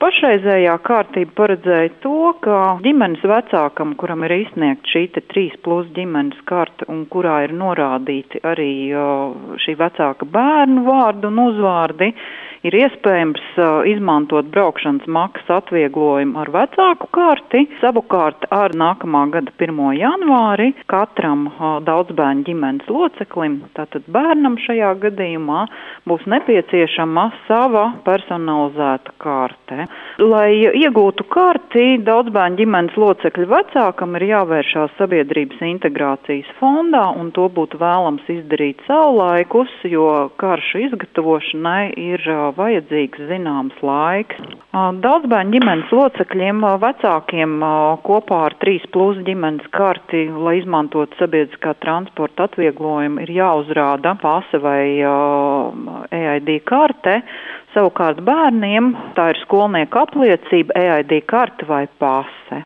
Pašreizējā kārtība paredzēja to, ka ģimenes vecākam, kuram ir izsniegta šī 3+ ģimenes karte un kurā ir norādīti arī šī vecāka bērnu vārdu un uzvārdi, ir iespējams izmantot braukšanas maksas atvieglojumu ar vecāku karti. Savukārt ar nākamā gada 1. janvāri katram daudzbērnu ģimenes loceklim, tātad bērnam šajā gadījumā, būs nepieciešama sava personalizēta karte. Lai iegūtu karti, daudzbērnu ģimenes locekļu vecākam ir jāvēršās Sabiedrības integrācijas fondā, un to būtu vēlams izdarīt savulaikus, jo karšu izgatavošanai ir vajadzīgs zināms laiks. Daudzbērnu ģimenes locekļiem, vecākiem kopā ar 3+ ģimenes karti, lai izmantotu sabiedriskā transporta atvieglojumu, ir jāuzrāda pase vai EID karte. Savukārt bērniem tā ir skolnieka apliecība, EID karte vai pase.